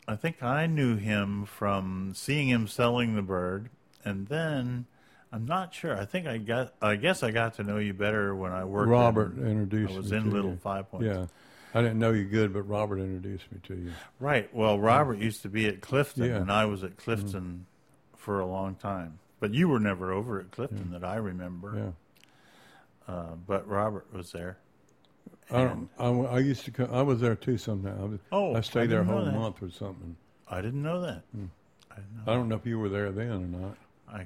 I think I knew him from seeing him selling the bird, and then I'm not sure. I guess I got to know you better when I worked. Robert I introduced was me in to Little you. 5 Points. Yeah. I didn't know you good, but Robert introduced me to you. Right. Well, Robert used to be at Clifton, Yeah. and I was at Clifton for a long time. But you were never over at Clifton that I remember. Yeah. But Robert was there. I used to come. I was there too sometime. I stayed there a whole month or something. I didn't know that. I don't know if you were there then or not.